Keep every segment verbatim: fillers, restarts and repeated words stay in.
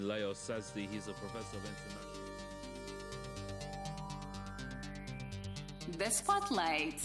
Leo Sazdi, he's a professor of international. The Spotlight.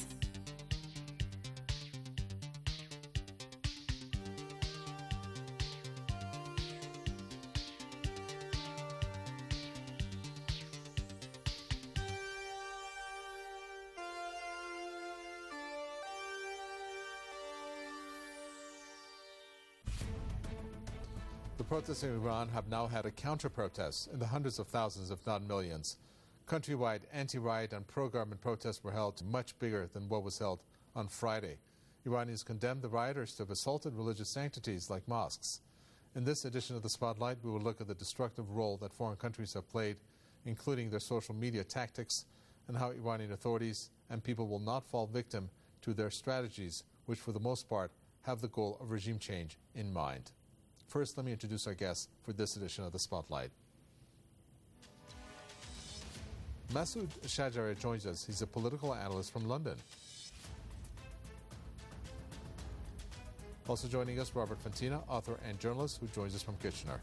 The protests in Iran have now had a counter-protest in the hundreds of thousands, if not millions. Countrywide anti-riot and pro-government protests were held much bigger than what was held on Friday. Iranians condemned the rioters to have assaulted religious sanctities like mosques. In this edition of The Spotlight, we will look at the destructive role that foreign countries have played, including their social media tactics, and how Iranian authorities and people will not fall victim to their strategies, which for the most part have the goal of regime change in mind. First, let me introduce our guest for this edition of The Spotlight. Masood Shajari joins us. He's a political analyst from London. Also joining us, Robert Fantina, author and journalist, who joins us from Kitchener.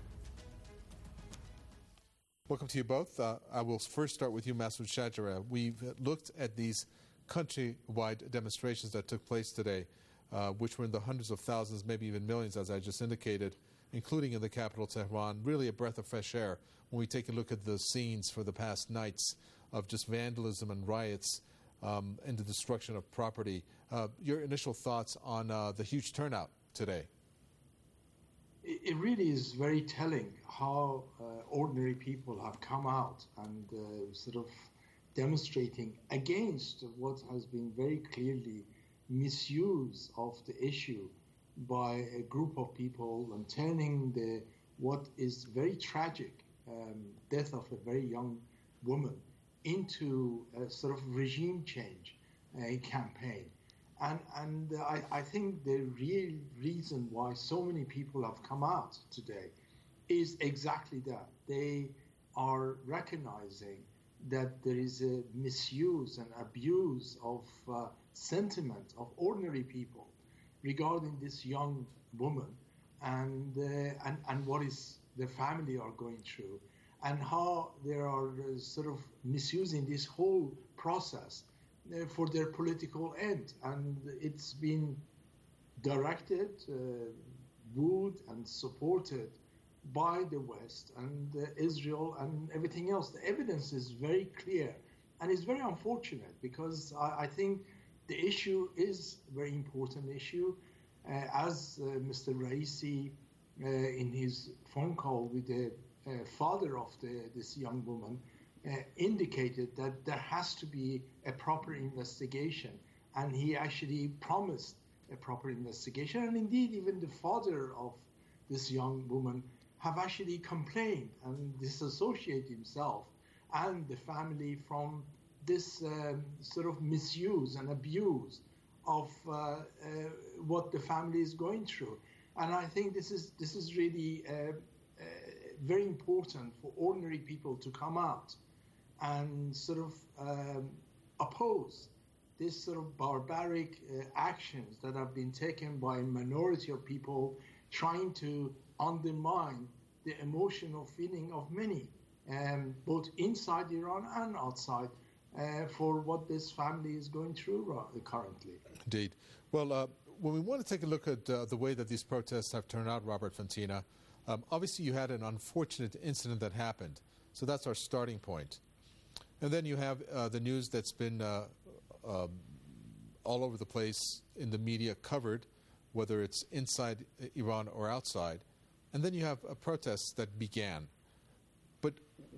Welcome to you both. Uh, I will first start with you, Masood Shajari. We've looked at these countrywide demonstrations that took place today, uh, which were in the hundreds of thousands, maybe even millions, as I just indicated, including in the capital, Tehran. Really a breath of fresh air when we take a look at the scenes for the past nights of just vandalism and riots um, and the destruction of property. Uh, your initial thoughts on uh, the huge turnout today? It really is very telling how uh, ordinary people have come out and uh, sort of demonstrating against what has been very clearly misuse of the issue by a group of people and turning the what is very tragic um, death of a very young woman into a sort of regime change uh, campaign. And, and uh, I, I think the real reason why so many people have come out today is exactly that. They are recognizing that there is a misuse and abuse of uh, sentiment of ordinary people regarding this young woman and, uh, and and what is the family are going through, and how they are uh, sort of misusing this whole process uh, for their political end. And it's been directed, uh, wooed and supported by the West and uh, Israel and everything else. The evidence is very clear, and it's very unfortunate because I, I think the issue is a very important issue. Uh, as uh, Mister Raisi, uh, in his phone call with the uh, father of the, this young woman, uh, indicated that there has to be a proper investigation. And he actually promised a proper investigation. And indeed, even the father of this young woman have actually complained and disassociated himself and the family from this um, sort of misuse and abuse of uh, uh, what the family is going through. And I think this is this is really uh, uh, very important for ordinary people to come out and sort of um, oppose this sort of barbaric uh, actions that have been taken by a minority of people trying to undermine the emotional feeling of many, um, both inside Iran and outside, Uh, for what this family is going through currently. Indeed. Well, uh, when we want to take a look at uh, the way that these protests have turned out, Robert Fantina, um, obviously you had an unfortunate incident that happened. So that's our starting point. And then you have uh, the news that's been uh, uh, all over the place in the media covered, whether it's inside Iran or outside. And then you have a protest that began. But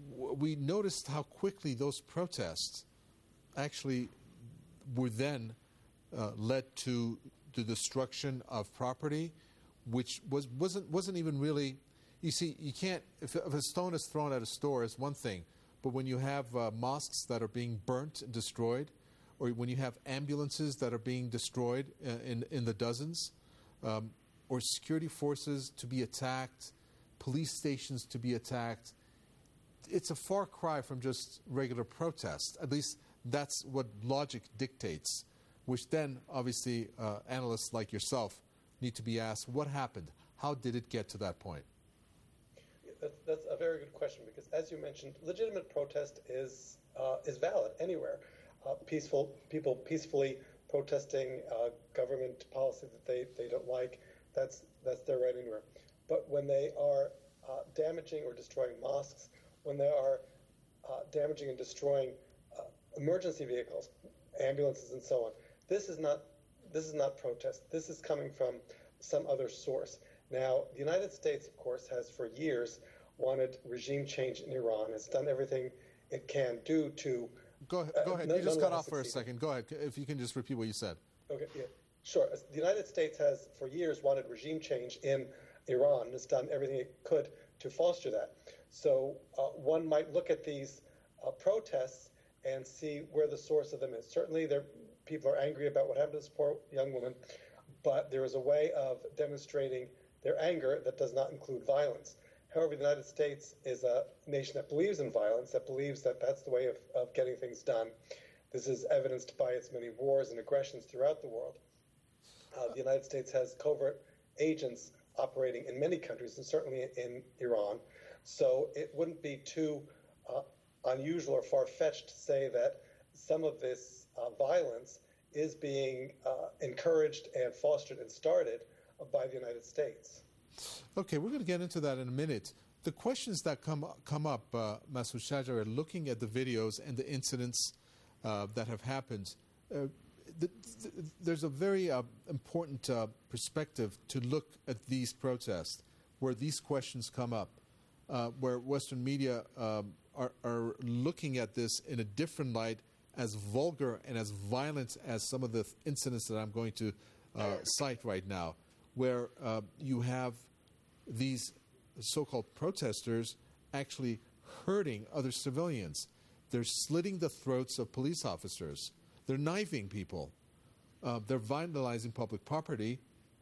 we noticed how quickly those protests actually were then uh, led to the destruction of property, which was, wasn't wasn't even really. You see, you can't. If, if a stone is thrown at a store, is one thing, but when you have uh, mosques that are being burnt and destroyed, or when you have ambulances that are being destroyed uh, in in the dozens, um, or security forces to be attacked, police stations to be attacked. It's a far cry from just regular protest. At least that's what logic dictates, which then, obviously, uh, analysts like yourself need to be asked, what happened? How did it get to that point? That's, that's a very good question because, as you mentioned, legitimate protest is uh, is valid anywhere. Uh, peaceful people peacefully protesting uh, government policy that they, they don't like, that's that's their right anywhere. But when they are uh, damaging or destroying mosques, when they are uh, damaging and destroying uh, emergency vehicles, ambulances, and so on, this is not this is not protest. This is coming from some other source. Now, the United States, of course, has for years wanted regime change in Iran. It's done everything it can do to. Go ahead. Go ahead. Uh, you just cut off for a second. Go ahead. If you can just repeat what you said. Okay. Yeah. Sure. The United States has for years wanted regime change in Iran. It's done everything it could to foster that. So uh, one might look at these uh, protests and see where the source of them is. Certainly, there people are angry about what happened to this poor young woman, but there is a way of demonstrating their anger that does not include violence. However, the United States is a nation that believes in violence, that believes that that's the way of, of getting things done. This is evidenced by its many wars and aggressions throughout the world. Uh, the United States has covert agents operating in many countries, and certainly in Iran. So it wouldn't be too uh, unusual or far-fetched to say that some of this uh, violence is being uh, encouraged and fostered and started by the United States. Okay, we're going to get into that in a minute. The questions that come come up, uh, Masood Shajar, are looking at the videos and the incidents uh, that have happened. Uh, the, the, there's a very uh, important uh, perspective to look at these protests, where these questions come up, uh, where Western media um, are, are looking at this in a different light, as vulgar and as violent as some of the incidents that I'm going to uh, cite right now, where uh, you have these so-called protesters actually hurting other civilians. They're slitting the throats of police officers. They're knifing people. Uh, they're vandalizing public property,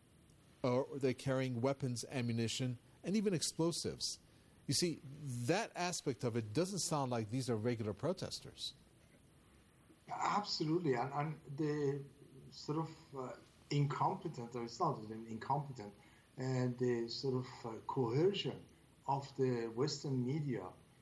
or they're carrying weapons, ammunition, and even explosives. You see, that aspect of it doesn't sound like these are regular protesters. Absolutely, and, and the sort of uh, incompetent, or it's not even incompetent, and the sort of uh, coercion of the Western media,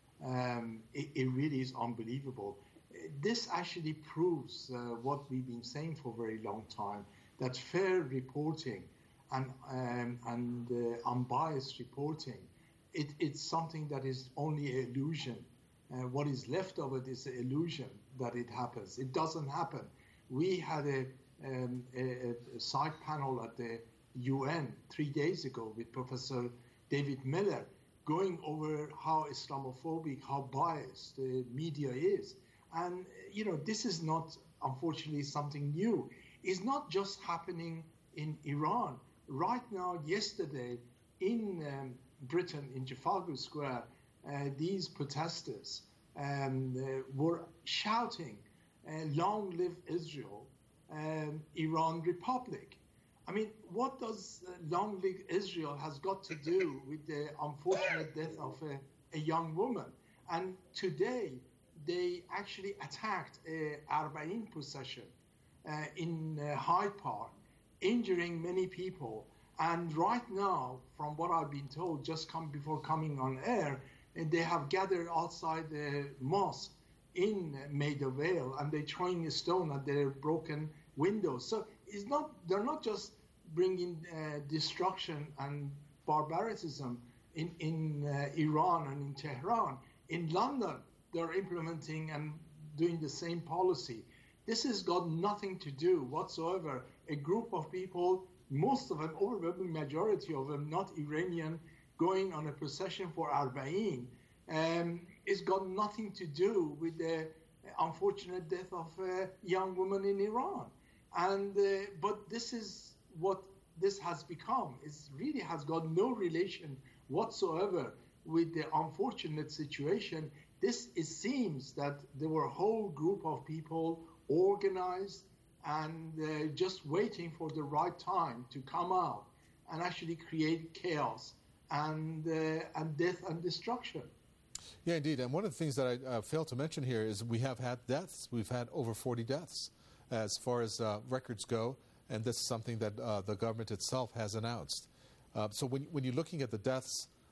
um, it, it really is unbelievable. This actually proves uh, what we've been saying for a very long time, that fair reporting and, um, and uh, unbiased reporting, it, it's something that is only an illusion. Uh, what is left of it is an illusion that it happens. It doesn't happen. We had a, um, a, a side panel at the U N three days ago with Professor David Miller going over how Islamophobic, how biased the media is. And, you know, this is not, unfortunately, something new. It's not just happening in Iran. Right now, yesterday, in um, Britain, in Trafalgar Square, uh, these protesters um, uh, were shouting, uh, long live Israel, um, Iran Republic. I mean, what does uh, long live Israel has got to do with the unfortunate death of a, a young woman? And today, they actually attacked a Arba'in procession uh, in uh, Hyde Park, injuring many people. And right now, from what I've been told, just come before coming on air, and they have gathered outside the mosque in Maida Vale, and they're throwing a stone at their broken windows. So it's not, they're not just bringing uh, destruction and barbarism in, in uh, Iran and in Tehran. In London, they're implementing and doing the same policy. This has got nothing to do whatsoever. A group of people, most of them, overwhelming majority of them, not Iranian, going on a procession for Arba'in, um, it's got nothing to do with the unfortunate death of a young woman in Iran. And uh, but this is what this has become. It really has got no relation whatsoever with the unfortunate situation. This, it seems that there were a whole group of people organized and uh, just waiting for the right time to come out and actually create chaos and uh, and death and destruction. Yeah, indeed. And one of the things that I uh, failed to mention here is we have had deaths. We've had over forty deaths as far as uh, records go, and this is something that uh, the government itself has announced. Uh, so when, when you're looking at the deaths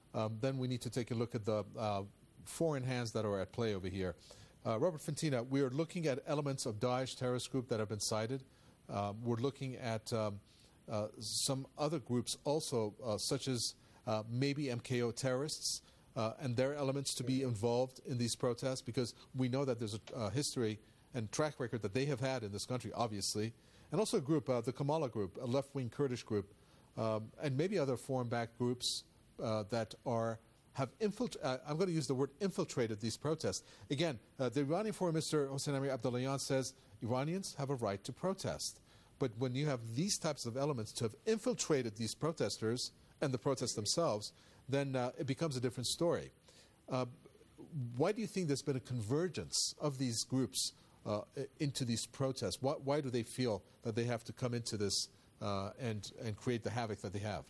um, then we need to take a look at the uh, foreign hands that are at play over here. Uh, Robert Fantina, we are looking at elements of Daesh terrorist group that have been cited. Uh, we're looking at um, uh, some other groups also, uh, such as uh, maybe M K O terrorists uh, and their elements to be involved in these protests, because we know that there's a uh, history and track record that they have had in this country, obviously. And also a group, uh, the Kamala group, a left-wing Kurdish group, um, and maybe other foreign-backed groups uh, that are have infiltrated, uh, I'm going to use the word infiltrated these protests. Again, uh, the Iranian Foreign Minister, Hossein Amir-Abdollahian, says Iranians have a right to protest. But when you have these types of elements to have infiltrated these protesters and the protests themselves, then uh, it becomes a different story. Uh, why do you think there's been a convergence of these groups uh, into these protests? Why, why do they feel that they have to come into this uh, and, and create the havoc that they have?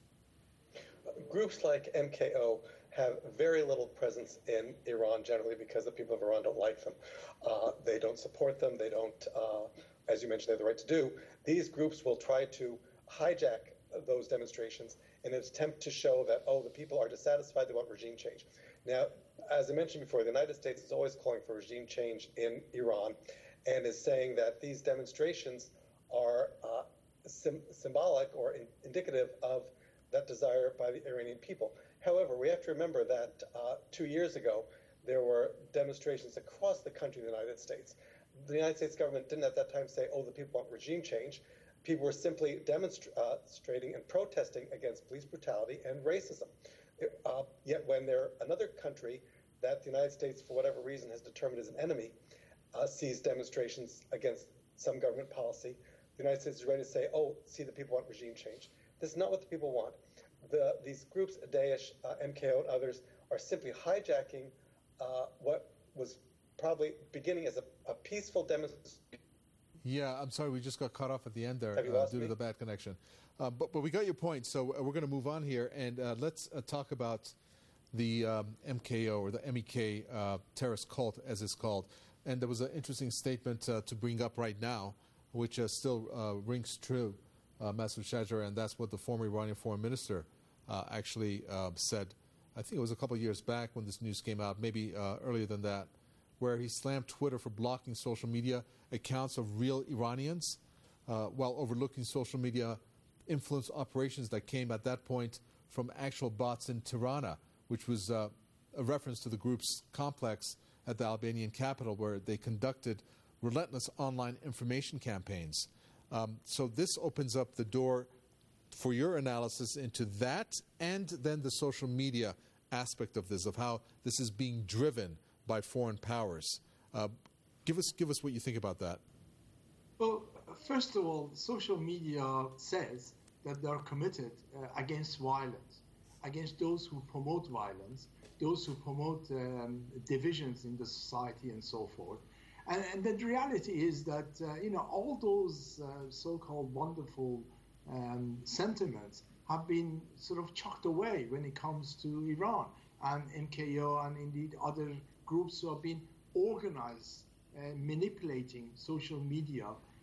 Groups like M K O have very little presence in Iran generally because the people of Iran don't like them. Uh, they don't support them. They don't, uh, as you mentioned, they have the right to do. These groups will try to hijack those demonstrations in an attempt to show that, oh, the people are dissatisfied, they want regime change. Now, as I mentioned before, the United States is always calling for regime change in Iran and is saying that these demonstrations are uh, sim- symbolic or in- indicative of that desire by the Iranian people. However, we have to remember that uh, two years ago, there were demonstrations across the country in the United States. The United States government didn't at that time say, oh, the people want regime change. People were simply demonstrating and protesting against police brutality and racism. Uh, yet when there another country that the United States, for whatever reason, has determined as an enemy, uh, sees demonstrations against some government policy, the United States is ready to say, oh, see, the people want regime change. This is not what the people want. The, these groups, Daesh, uh, M K O, and others, are simply hijacking uh, what was probably beginning as a, a peaceful demonstration. Yeah, I'm sorry, we just got cut off at the end there Have you uh, lost due me? to the bad connection. Uh, but, but we got your point, so uh, we're going to move on here, and uh, let's uh, talk about the um, M K O, or the M E K uh, terrorist cult, as it's called. And there was an interesting statement uh, to bring up right now, which uh, still uh, rings true, uh, Masoud Shajari, and that's what the former Iranian foreign minister uh, actually uh, said. I think it was a couple of years back when this news came out, maybe uh, earlier than that, where he slammed Twitter for blocking social media accounts of real Iranians uh, while overlooking social media influence operations that came at that point from actual bots in Tirana, which was uh, a reference to the group's complex at the Albanian capital, where they conducted relentless online information campaigns. Um, so this opens up the door for your analysis into that, and then the social media aspect of this, of how this is being driven by foreign powers. Uh, give us give us what you think about that. Well, first of all, social media says that they are committed uh, against violence, against those who promote violence, those who promote um, divisions in the society and so forth. And, and the reality is that, uh, you know, all those uh, so-called wonderful um, sentiments have been sort of chucked away when it comes to Iran and M K O and indeed other groups who have been organized, uh, manipulating social media,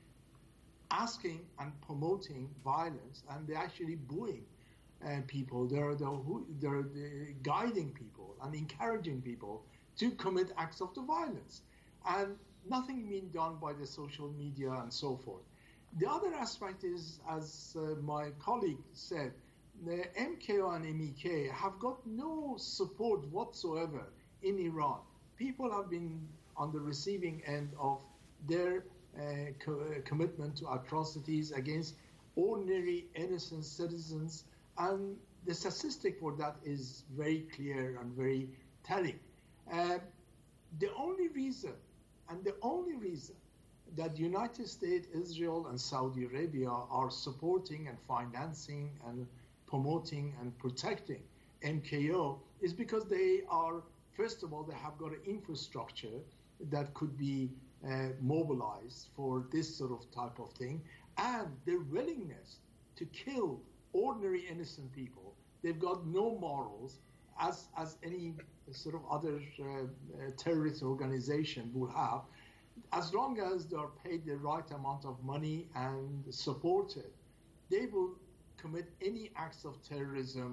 asking and promoting violence, and they're actually booing uh, people. They're, they're, they're, they're guiding people and encouraging people to commit acts of the violence. And nothing being done by the social media and so forth. The other aspect is, as uh, my colleague said, the M K O and M E K have got no support whatsoever in Iran. People have been on the receiving end of their uh, co- uh, commitment to atrocities against ordinary, innocent citizens, and the statistic for that is very clear and very telling. Uh, the only reason, and the only reason that the United States, Israel, and Saudi Arabia are supporting and financing and promoting and protecting M K O is because they are, first of all, they have got an infrastructure that could be uh, mobilized for this sort of type of thing, and their willingness to kill ordinary innocent people. They've got no morals, as as any sort of other uh, uh, terrorist organization will have, as long as they are paid the right amount of money and supported. They will commit any acts of terrorism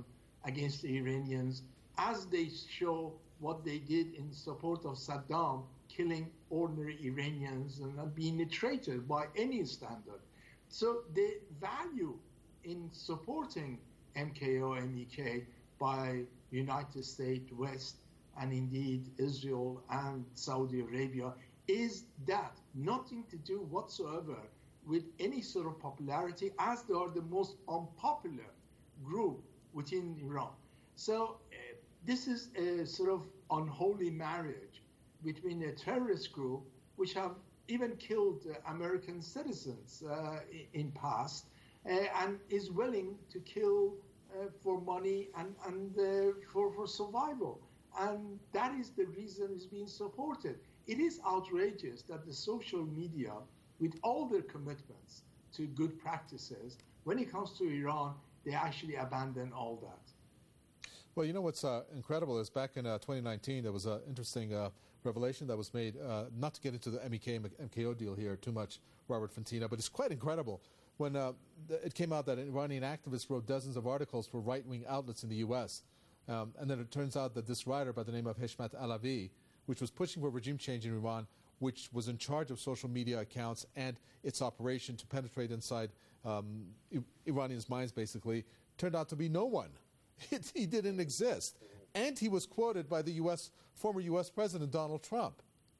against the Iranians, as they show what they did in support of Saddam, killing ordinary Iranians and not being a traitor by any standard. So the value in supporting M K O, M E K by United States, West, and indeed Israel and Saudi Arabia is that nothing to do whatsoever with any sort of popularity, as they are the most unpopular group within Iran. So uh, this is a sort of unholy marriage between a terrorist group, which have even killed uh, American citizens uh, in past, uh, and is willing to kill uh, for money and, and uh, for, for survival. And that is the reason it's being supported. It is outrageous that the social media, with all their commitments to good practices, when it comes to Iran, they actually abandon all that. Well, you know what's uh, incredible is back in uh, twenty nineteen, there was an interesting uh, revelation that was made, uh, not to get into the M E K, M K O deal here too much, Robert Fantina, but it's quite incredible. When uh, it came out that Iranian activists wrote dozens of articles for right-wing outlets in the U S, um, and then it turns out that this writer by the name of Heshmat Alavi, which was pushing for regime change in Iran, which was in charge of social media accounts and its operation to penetrate inside um, Iranians' minds, basically, turned out to be no one. It, he didn't exist. And he was quoted by the U S former U S President Donald Trump.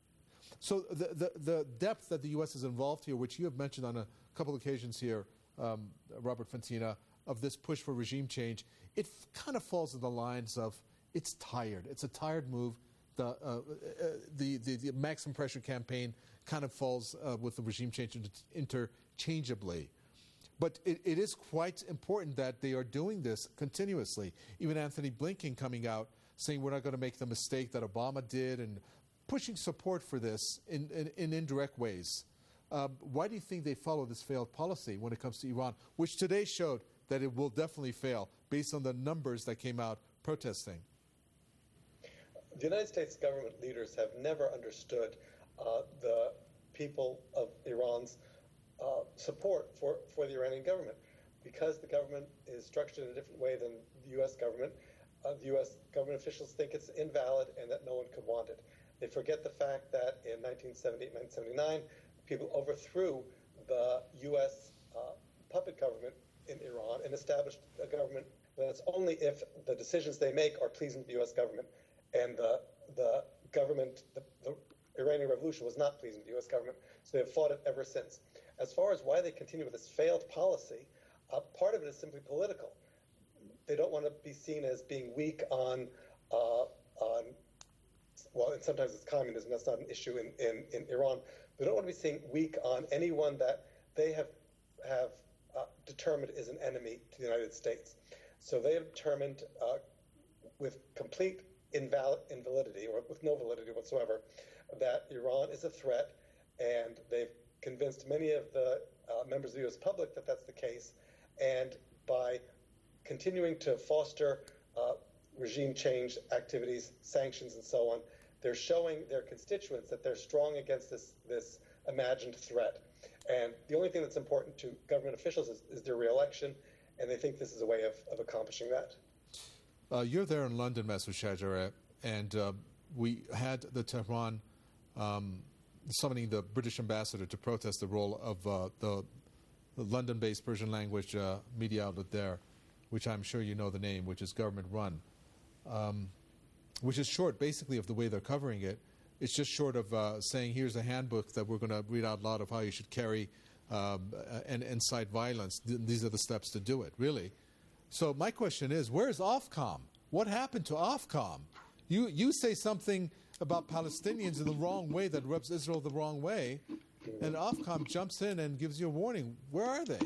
So the, the, the depth that the U S is involved here, which you have mentioned on a couple occasions here, um, Robert Fantina, of this push for regime change, it f- kind of falls in the lines of it's tired. It's a tired move. The, uh, uh, the, the, the maximum pressure campaign kind of falls uh, with the regime change inter- interchangeably. But it, it is quite important that they are doing this continuously. Even Anthony Blinken coming out saying we're not going to make the mistake that Obama did and pushing support for this in, in, in indirect ways. Uh, why do you think they follow this failed policy when it comes to Iran, which today showed that it will definitely fail based on the numbers that came out protesting? The United States government leaders have never understood uh, the people of Iran's uh, support for, for the Iranian government. Because the government is structured in a different way than the U S government, uh, the U S government officials think it's invalid and that no one could want it. They forget the fact that in nineteen seventy-eight, nineteen seventy-nine, people overthrew the U S uh, puppet government in Iran and established a government that's only if the decisions they make are pleasing to the U S government. And the the government, the, the Iranian Revolution was not pleasing to the U S government, so they've fought it ever since. As far as why they continue with this failed policy, uh, part of it is simply political. They don't want to be seen as being weak on, uh, on well, and sometimes it's communism, that's not an issue in, in, in Iran. They don't want to be seen weak on anyone that they have, have uh, determined is an enemy to the United States. So they have determined uh, with complete invalid invalidity or with no validity whatsoever that Iran is a threat, and they've convinced many of the uh, members of the U S public that that's the case. And by continuing to foster uh, regime change activities, sanctions, and so on, they're showing their constituents that they're strong against this this imagined threat. And the only thing that's important to government officials is, is their reelection, and they think this is a way of, of accomplishing that. Uh, you're there in London, Masoud Shajari, and uh, we had the Tehran um, summoning the British ambassador to protest the role of uh, the, the London-based Persian language uh, media outlet there, which I'm sure you know the name, which is government-run, um, which is short, basically, of the way they're covering it. It's just short of uh, saying, here's a handbook that we're going to read out loud of how you should carry um, and incite violence. Th- these are the steps to do it, really. So my question is, where's Ofcom? What happened to Ofcom? You you say something about Palestinians in the wrong way that rubs Israel the wrong way, and Ofcom jumps in and gives you a warning. Where are they?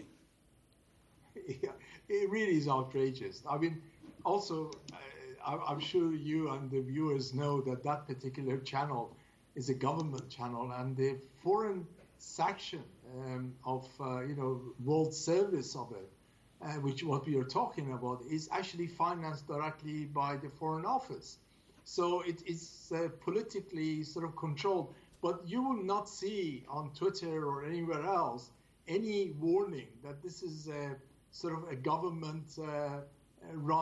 Yeah, it really is outrageous. I mean, also, uh, I'm sure you and the viewers know that that particular channel is a government channel, and the foreign section um, of, uh, you know, world service of it, Uh, which what we are talking about, is actually financed directly by the Foreign Office. So it is uh, politically sort of controlled. But you will not see on Twitter or anywhere else any warning that this is a, sort of a government-run uh,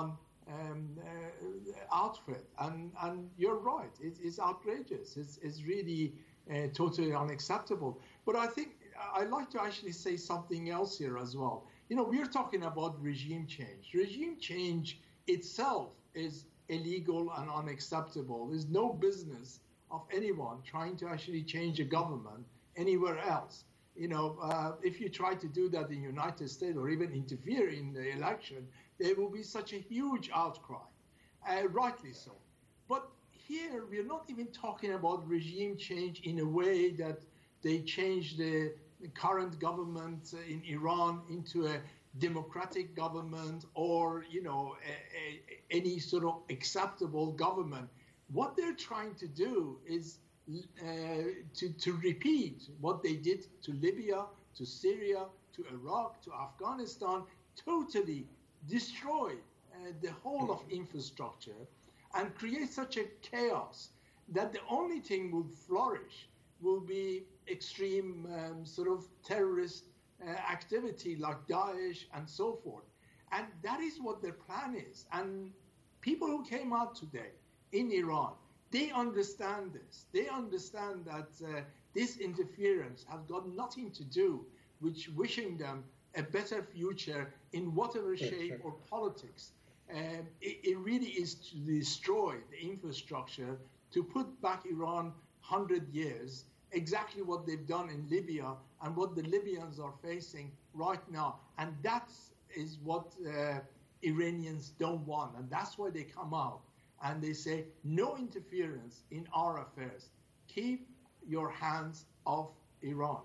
um, uh, outfit. And, and you're right, it, it's outrageous. It's, it's really uh, totally unacceptable. But I think I'd like to actually say something else here as well. You know, we're talking about regime change. Regime change itself is illegal and unacceptable. There's no business of anyone trying to actually change a government anywhere else. You know, uh, if you try to do that in the United States or even interfere in the election, there will be such a huge outcry, uh, rightly so. But here, we're not even talking about regime change in a way that they change the current government in Iran into a democratic government or, you know, a, a, any sort of acceptable government. What they're trying to do is uh, to, to repeat what they did to Libya, to Syria, to Iraq, to Afghanistan, totally destroy uh, the whole of infrastructure and create such a chaos that the only thing will flourish will be extreme um, sort of terrorist uh, activity like Daesh and so forth. And that is what their plan is. And people who came out today in Iran, they understand this. They understand that uh, this interference has got nothing to do with wishing them a better future in whatever shape or politics. Um, it, it really is to destroy the infrastructure, to put back Iran one hundred years, exactly what they've done in Libya and what the Libyans are facing right now. And that is what uh, Iranians don't want. And that's why they come out and they say, no interference in our affairs. Keep your hands off Iran.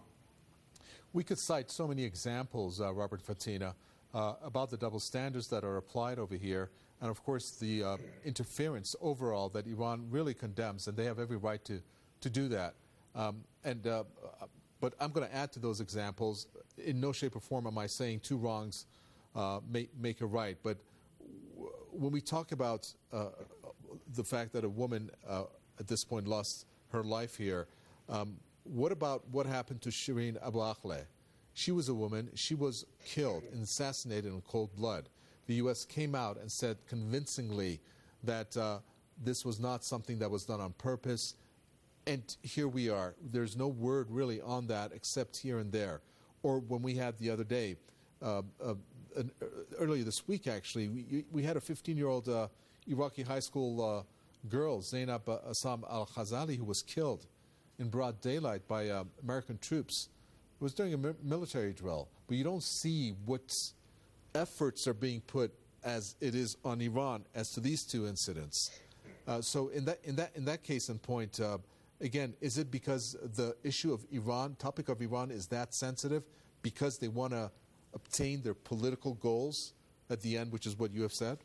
We could cite so many examples, uh, Robert Fatina, uh, about the double standards that are applied over here, and of course the uh, interference overall that Iran really condemns, and they have every right to, to do that. Um, and uh, but I'm going to add to those examples. In no shape or form am I saying two wrongs uh, make, make a right, but w- when we talk about uh, the fact that a woman uh, at this point lost her life here, um, what about what happened to Shireen Abu Akleh? She was a woman. She was killed and assassinated in cold blood. The U S came out and said convincingly that uh, this was not something that was done on purpose. And here we are. There's no word really on that except here and there. Or when we had the other day, uh, uh, an, uh, earlier this week actually, we, we had a fifteen-year-old uh, Iraqi high school uh, girl, Zainab uh, Assam al-Khazali, who was killed in broad daylight by uh, American troops. It was during a mi- military drill. But you don't see what efforts are being put as it is on Iran as to these two incidents. Uh, so in that in that in that case and point, uh, again, is it because the issue of Iran, topic of Iran, is that sensitive because they want to obtain their political goals at the end, which is what you have said?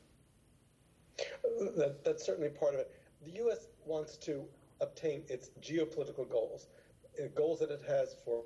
That, that's certainly part of it. The U S wants to obtain its geopolitical goals, uh, goals that it has for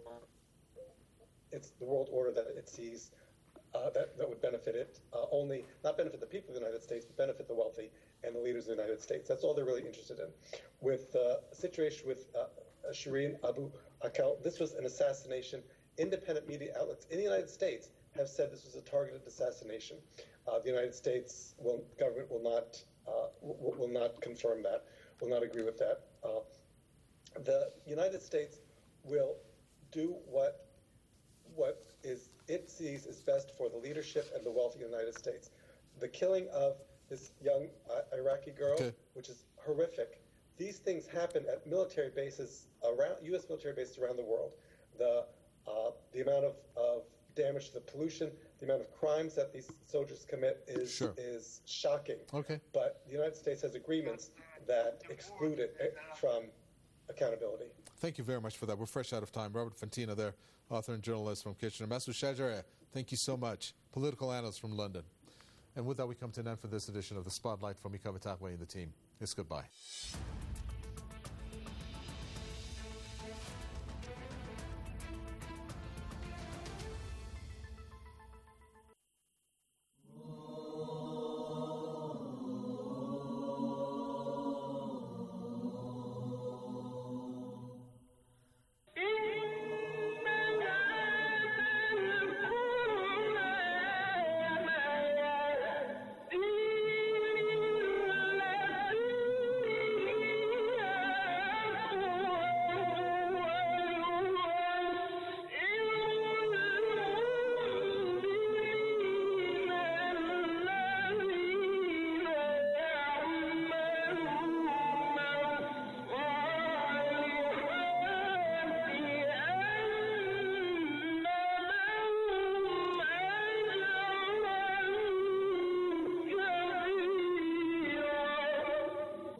it's the world order that it sees uh, that, that would benefit it, uh, only not benefit the people of the United States, but benefit the wealthy and the leaders of the United States. That's all they're really interested in. With uh, a situation with uh, Shireen Abu Akleh, this was an assassination. Independent media outlets in the United States have said this was a targeted assassination. Uh, the United States will, government will not uh, will, will not confirm that, will not agree with that. Uh, the United States will do what what is it sees is best for the leadership and the wealthy of the United States. The killing of this young uh, Iraqi girl, okay. which is horrific. These things happen at military bases around U S military bases around the world. The uh, the amount of, of damage to the pollution, the amount of crimes that these soldiers commit is sure. is shocking. Okay. But the United States has agreements that exclude it from accountability. Thank you very much for that. We're fresh out of time. Robert Fantina there, author and journalist from Kitchener. Masoud Shajarieh, thank you so much. Political analyst from London. And with that, we come to an end for this edition of The Spotlight from Ika Batakwe and the team. It's goodbye.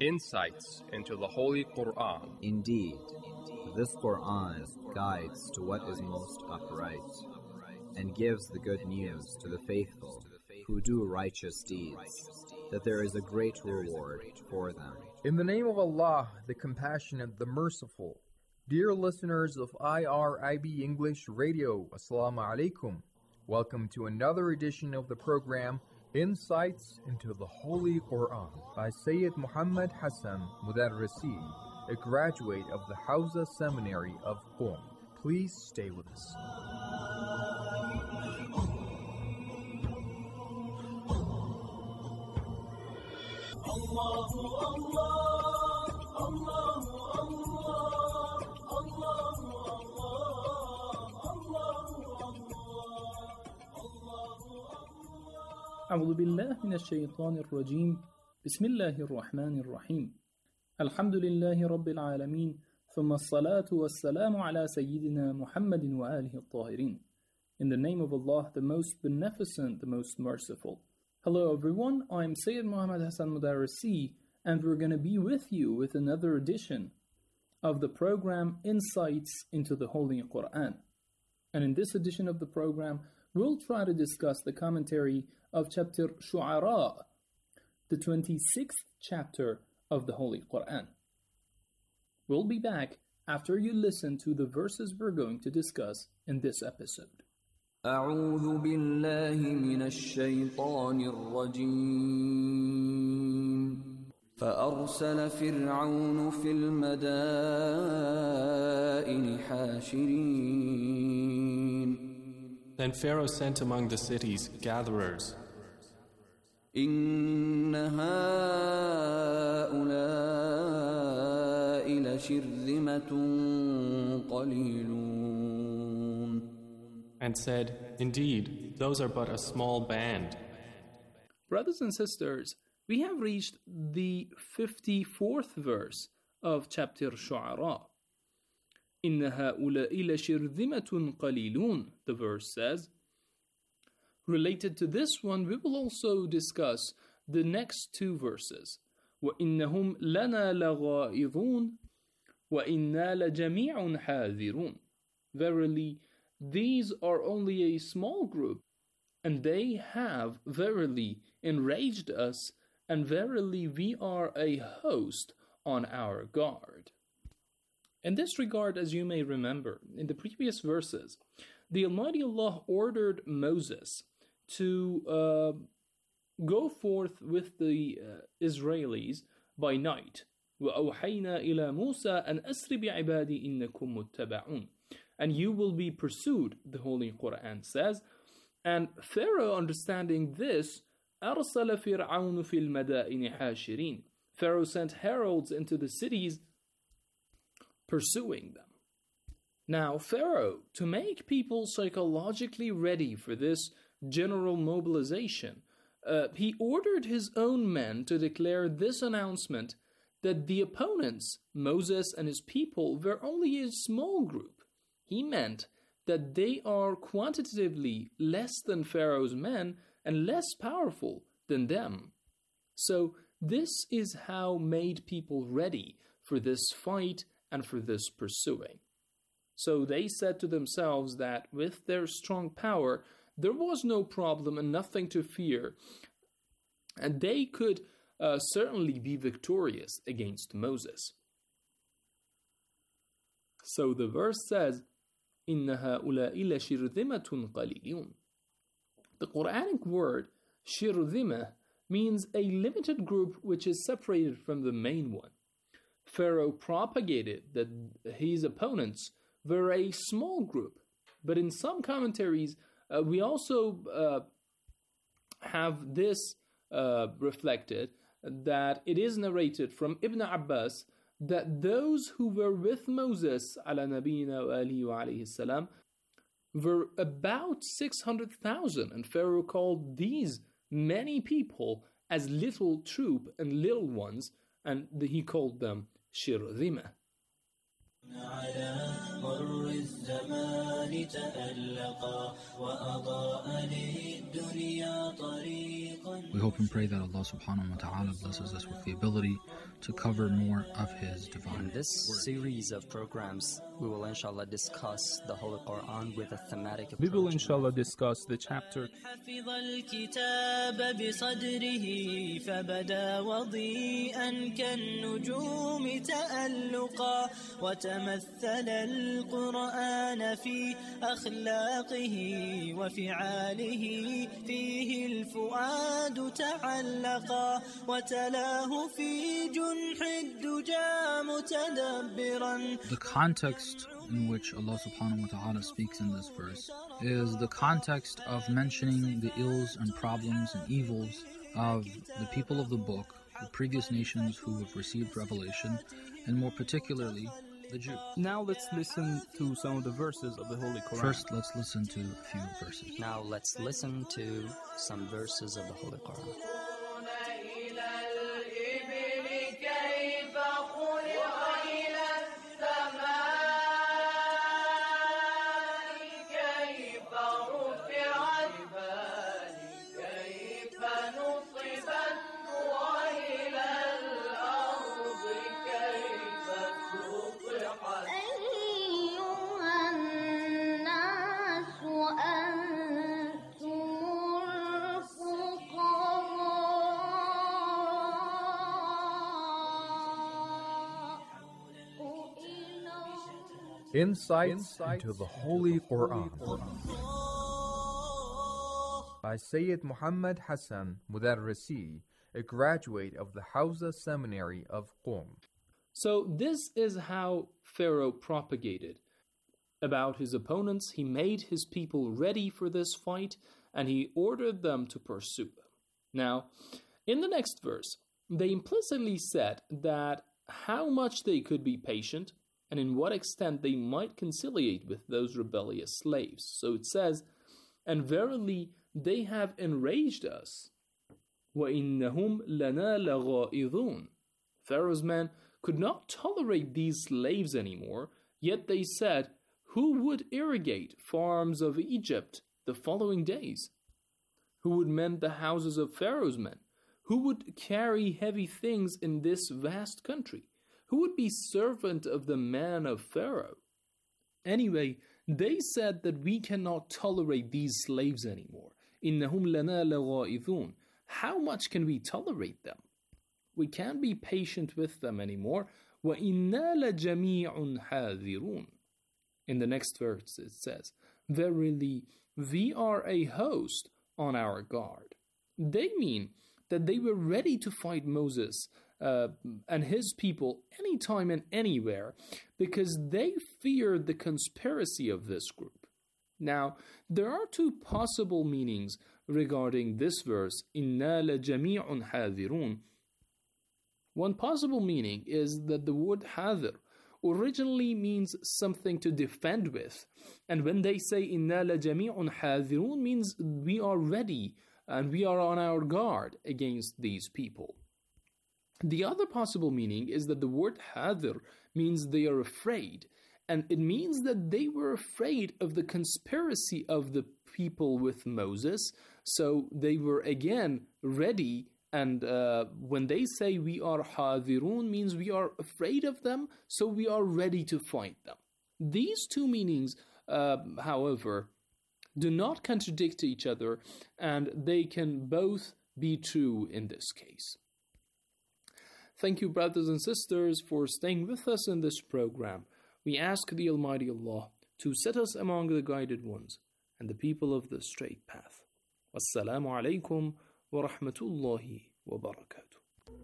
insights into the Holy Quran. Indeed, this Quran guides to what is most upright, and gives the good news to the faithful who do righteous deeds, that there is a great reward for them. In the name of Allah, the Compassionate, the Merciful. Dear listeners of I R I B English Radio, Assalamu alaikum. Welcome to another edition of the program, Insights into the Holy Quran, by Sayyid Muhammad Hassan Mudarrisi, a graduate of the Hawza Seminary of Qom. Please stay with us. أعوذ بالله من الشيطان الرجيم بسم الله الرحمن الرحيم الحمد لله رب العالمين ثم الصلاة والسلام على سيدنا محمد وآله الطاهرين. In the name of Allah, the most beneficent, the most merciful. Hello everyone, I'm Sayyid Muhammad Hassan Mudarrisi, and we're going to be with you with another edition of the program Insights into the Holy Quran. And in this edition of the program, we'll try to discuss the commentary of chapter Shu'ara, the twenty-sixth chapter of the Holy Quran. We'll be back after you listen to the verses we're going to discuss in this episode. أعوذ بالله من الشيطان الرجيم فأرسل فرعون في المدائن حاشرين. Then Pharaoh sent among the cities gatherers. إن هؤلاء لشرذمة قليلون. And said, indeed, those are but a small band. Brothers and sisters, we have reached the fifty-fourth verse of chapter Shu'ara. إن هؤلاء لشرذمة قليلون, the verse says. Related to this one, we will also discuss the next two verses. وَإِنَّهُمْ لَنَا لَغَائِظُونَ وَإِنَّا لَجَمِيعٌ حَاذِرُونَ. Verily, these are only a small group, and they have verily enraged us, and verily we are a host on our guard. In this regard, as you may remember, in the previous verses, the Almighty Allah ordered Moses to uh, go forth with the uh, Israelis by night. وَأَوْحَيْنَا إِلَى مُوسَىٰ أَنْ أَسْرِ بِعِبَادِي إِنَّكُمْ مُتَّبَعُونَ. And you will be pursued, the Holy Quran says. And Pharaoh, understanding this, أَرْسَلَ فِرْعَوْنُ فِي الْمَدَائِنِ حَاشِرِينَ. Pharaoh sent heralds into the cities, pursuing them. Now, Pharaoh, to make people psychologically ready for this general mobilization, uh, he ordered his own men to declare this announcement that the opponents, Moses and his people, were only a small group. He meant that they are quantitatively less than Pharaoh's men and less powerful than them. So this is how made people ready for this fight and for this pursuing. So they said to themselves that with their strong power, there was no problem and nothing to fear, and they could uh, certainly be victorious against Moses. So the verse says, إِنَّ هَؤُلَاءِ لَشِرْذِمَةٌ قَلِيلٌ. The Quranic word shirdhimah means a limited group which is separated from the main one. Pharaoh propagated that his opponents were a small group, but in some commentaries uh, we also uh, have this uh, reflected, that it is narrated from Ibn Abbas that those who were with Moses ala nabiyina wa alihi wa alayhi salam were about six hundred thousand, and Pharaoh called these many people as little troop and little ones, and he called them شرذمة. We hope and pray that Allah subhanahu wa ta'ala blesses us with the ability to cover more of His divine In this word. series of programs, we will inshallah discuss the Holy Quran with a thematic approach. We will inshallah discuss the chapter حفظ الكتاب بصدره فبدا وضيئا كالنجوم تألقا وتمثل القرآن في أخلاقه وفعاله فيه الفؤاد تعلقا وتلاه في جنح الدجى متدبرا. The context in which Allah subhanahu wa ta'ala speaks in this verse is the context of mentioning the ills and problems and evils of the people of the book, the previous nations who have received revelation, and more particularly the Jews. Now let's listen to some of the verses of the Holy Quran. First, let's listen to a few verses. Now let's listen to some verses of the Holy Quran. Insights into the Holy Quran by Sayyid Muhammad Hassan Mudarrisi, a graduate of the Hawza Seminary of Qom. So this is how Pharaoh propagated. About his opponents, he made his people ready for this fight, and he ordered them to pursue them. Now, in the next verse, they implicitly said that how much they could be patient, and in what extent they might conciliate with those rebellious slaves. So it says, and verily they have enraged us. وَإِنَّهُمْ لَنَا لَغَائِظُونَ. Pharaoh's men could not tolerate these slaves anymore, yet they said, who would irrigate farms of Egypt the following days? Who would mend the houses of Pharaoh's men? Who would carry heavy things in this vast country? Who would be servant of the man of Pharaoh? Anyway, they said that we cannot tolerate these slaves anymore. إِنَّهُمْ لَنَا لَغَائِظُونَ. How much can we tolerate them? We can't be patient with them anymore. وَإِنَّا لَجَمِيعٌ حَاذِرُونَ. In the next verse it says, verily, we are a host on our guard. They mean that they were ready to fight Moses Uh, and his people anytime and anywhere because they feared the conspiracy of this group. Now, there are two possible meanings regarding this verse, إِنَّا لَجَمِيعٌ حَاذِرُونَ. One possible meaning is that the word حاذر originally means something to defend with, and when they say إِنَّا لَجَمِيعٌ حَاذِرُونَ means we are ready and we are on our guard against these people. The other possible meaning is that the word hadir means they are afraid, and it means that they were afraid of the conspiracy of the people with Moses, so they were again ready, and uh, when they say we are hadirun means we are afraid of them, so we are ready to fight them. These two meanings, uh, however, do not contradict each other, and they can both be true in this case. Thank you, brothers and sisters, for staying with us in this program. We ask the Almighty Allah to set us among the guided ones and the people of the straight path. Wassalamu alaikum wa rahmatullahi wa barakatuh.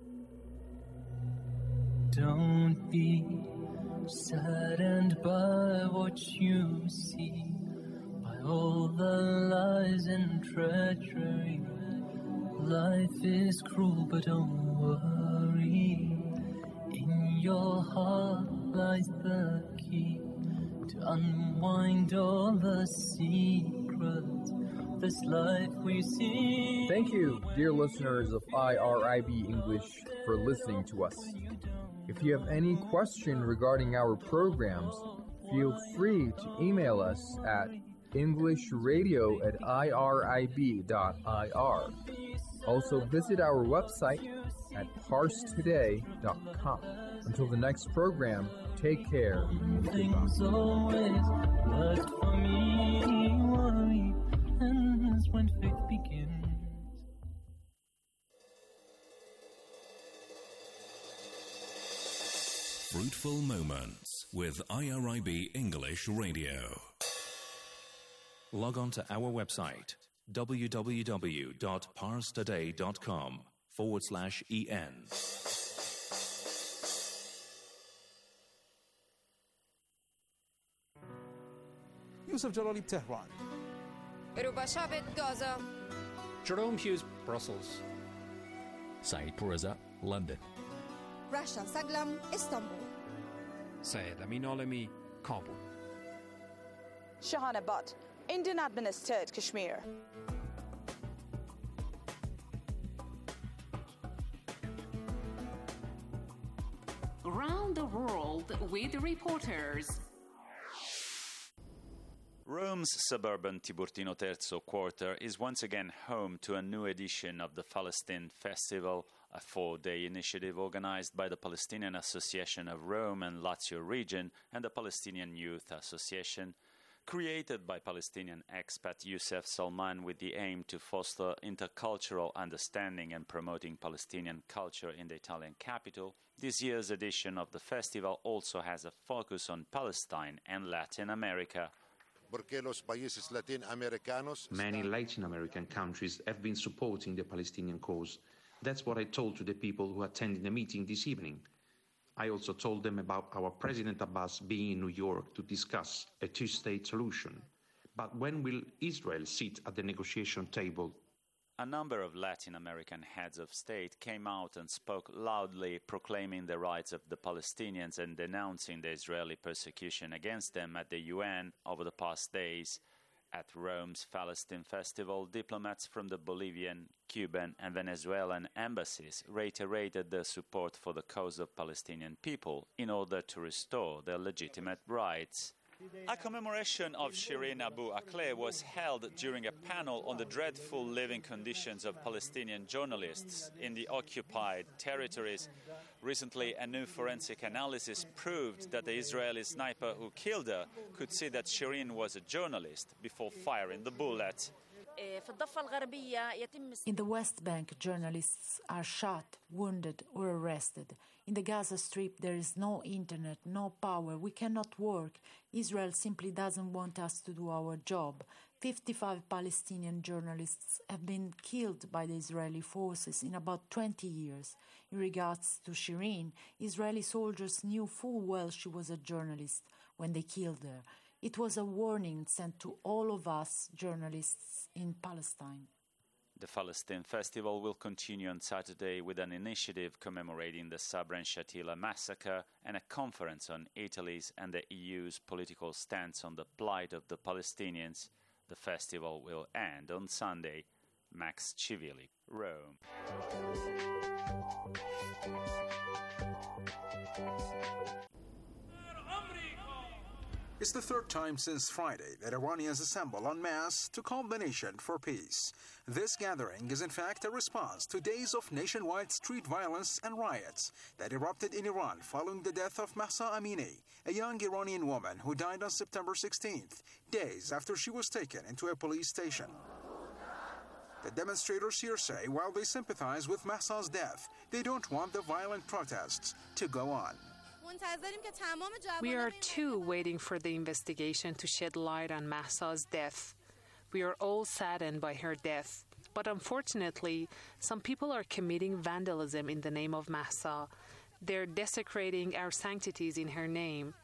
Don't be saddened by what you see, by all the lies and treachery. Life is cruel, but don't worry. In your heart lies the key to unwind all the secrets of this life we see. Thank you, dear listeners of I R I B English, for listening to us. If you have any question regarding our programs, feel free to email us at englishradio at irib dot ir. Also visit our website at parse today dot com. Until the next program, take care. Things always work for me. Worry ends when faith begins. Fruitful Moments with I R I B English Radio. Log on to our website www.parstoday.com forward slash en. Yusuf Jalali, Tehran. Rubashavit, Gaza. Jerome Hughes, Brussels. Saeed Pourreza, London. Rasha Saglam, Istanbul. Syed Amin Alami, Kabul. Shahana Butt, Indian administered Kashmir. Around the world with reporters. Rome's suburban Tiburtino Terzo quarter is once again home to a new edition of the Palestine Festival, a four-day initiative organized by the Palestinian Association of Rome and Lazio region and the Palestinian Youth Association. Created by Palestinian expat Youssef Salman with the aim to foster intercultural understanding and promoting Palestinian culture in the Italian capital, this year's edition of the festival also has a focus on Palestine and Latin America. Many Latin American countries have been supporting the Palestinian cause. That's what I told to the people who attended the meeting this evening. I also told them about our President Abbas being in New York to discuss a two-state solution. But when will Israel sit at the negotiation table? A number of Latin American heads of state came out and spoke loudly, proclaiming the rights of the Palestinians and denouncing the Israeli persecution against them at the U N over the past days. At Rome's Palestine Festival, diplomats from the Bolivian, Cuban and Venezuelan embassies reiterated their support for the cause of Palestinian people in order to restore their legitimate rights. A commemoration of Shireen Abu Akleh was held during a panel on the dreadful living conditions of Palestinian journalists in the occupied territories. Recently, a new forensic analysis proved that the Israeli sniper who killed her could see that Shireen was a journalist before firing the bullet. In the West Bank, journalists are shot, wounded, or arrested. In the Gaza Strip, there is no internet, no power. We cannot work. Israel simply doesn't want us to do our job. fifty-five Palestinian journalists have been killed by the Israeli forces in about twenty years. In regards to Shireen, Israeli soldiers knew full well she was a journalist when they killed her. It was a warning sent to all of us journalists in Palestine. The Palestine Festival will continue on Saturday with an initiative commemorating the Sabra and Shatila massacre and a conference on Italy's and the E U's political stance on the plight of the Palestinians. The festival will end on Sunday. Max Civili, Rome. It's the third time since Friday that Iranians assemble en masse to call the nation for peace. This gathering is in fact a response to days of nationwide street violence and riots that erupted in Iran following the death of Mahsa Amini, a young Iranian woman who died on September sixteenth, days after she was taken into a police station. The demonstrators here say while they sympathize with Mahsa's death, they don't want the violent protests to go on. We are too waiting for the investigation to shed light on Mahsa's death. We are all saddened by her death. But unfortunately, some people are committing vandalism in the name of Mahsa. They're desecrating our sanctities in her name.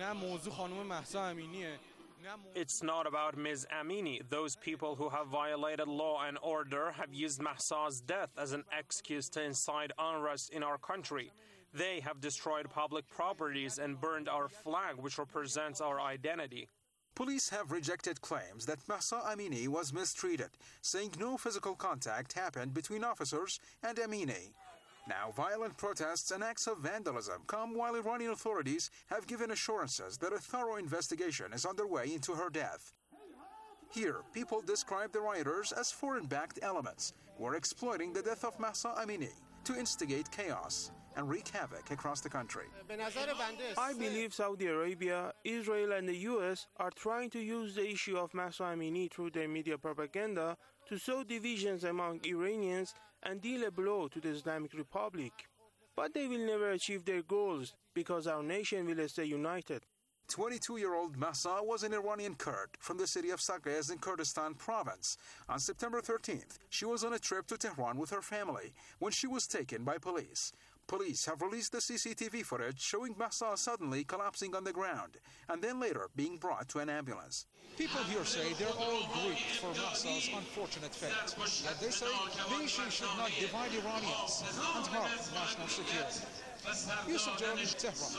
It's not about Miz Amini. Those people who have violated law and order have used Mahsa's death as an excuse to incite unrest in our country. They have destroyed public properties and burned our flag, which represents our identity. Police have rejected claims that Mahsa Amini was mistreated, saying no physical contact happened between officers and Amini. Now, violent protests and acts of vandalism come while Iranian authorities have given assurances that a thorough investigation is underway into her death. Here, people describe the rioters as foreign-backed elements who are exploiting the death of Mahsa Amini to instigate chaos and wreak havoc across the country. I believe Saudi Arabia, Israel and the U S are trying to use the issue of Mahsa Amini through their media propaganda to sow divisions among Iranians and deal a blow to the Islamic Republic. But they will never achieve their goals because our nation will stay united. twenty-two-year-old Mahsa was an Iranian Kurd from the city of Saqqez in Kurdistan province. On September thirteenth, she was on a trip to Tehran with her family when she was taken by police. Police have released the C C T V footage showing Mahsa suddenly collapsing on the ground and then later being brought to an ambulance. People here say they're all grieved for Mahsa's unfortunate fate. Yet they say the issue should not divide Iranians and harm national security. Yusuf Jones, Tehran.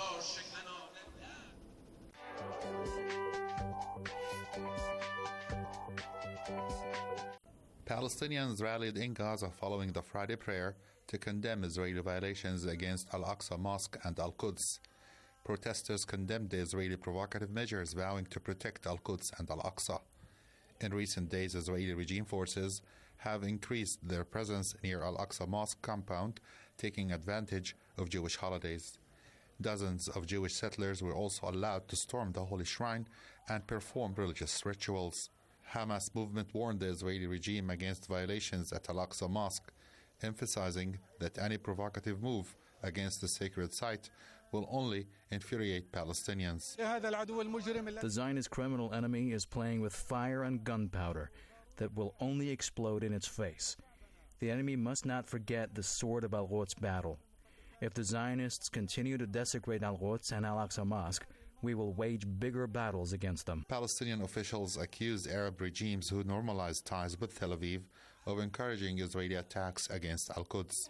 Palestinians rallied in Gaza following the Friday prayer to condemn Israeli violations against Al-Aqsa Mosque and Al-Quds. Protesters condemned the Israeli provocative measures vowing to protect Al-Quds and Al-Aqsa. In recent days, Israeli regime forces have increased their presence near Al-Aqsa Mosque compound, taking advantage of Jewish holidays. Dozens of Jewish settlers were also allowed to storm the holy shrine and perform religious rituals. Hamas movement warned the Israeli regime against violations at Al-Aqsa Mosque, emphasizing that any provocative move against the sacred site will only infuriate Palestinians. The Zionist criminal enemy is playing with fire and gunpowder that will only explode in its face. The enemy must not forget the sword of Al-Quds battle. If the Zionists continue to desecrate Al-Quds and Al-Aqsa Mosque, we will wage bigger battles against them. Palestinian officials accused Arab regimes who normalized ties with Tel Aviv of encouraging Israeli attacks against Al-Quds.